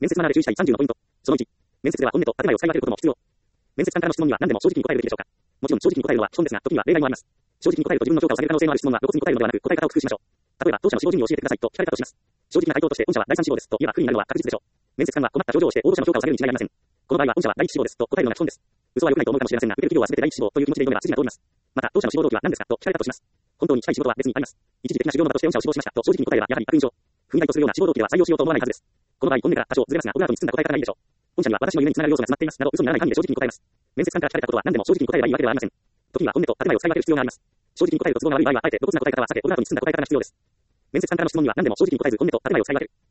面接マナーで注意したい30のポイント。その1、面接では本音と建前を使い分けることも必要。面接官からの質問には何でも正直に答えるべきでしょうか。もちろん正直に答えるのは基本ですが、時には例外もあります。正直に答えると自分の評価を下げる可能性のある質問は露骨に答えるのではなく、答え方を工夫しましょう。例えば、当社の志望順位を教えてくださいと聞かれたとします。正直な回答として、御社は第3志望ですと言えば不利になるのは確実でしょう。面接官は困った表情をして応募者の評価を下げるに違いありません。この場合は、御社は第1志望ですと答えるのが基本です。嘘は良くないと思うかもしれませんが、受ける企業は全て第1志望という気持ちで挑めば筋が通ります。また、当社の志望動機は何ですかと聞かれたとします。本当にしたい仕事は別にあります。一時的な修行の場として御社を志望しましたと正直に答えれば、やはり悪印象。踏み台とするような志望動機では採用しようと思わないはずです。この場合、本音から多少ずれますが、オブラートに包んだ答え方がいいでしょう。本社には私の夢につながる要素が詰まっていますなど嘘にならない範囲で正直に答えます。面接官から聞かれたことは何でも正直に答えればいいわけではありません。時には本音と建前を使い分ける必要があります。正直に答えると都合が悪い場合は、あえて露骨な答え方は避け、オブラートに包んだ答え方が必要です。面接官からの質問には何でも正直に答えず本音と建前を使い分ける。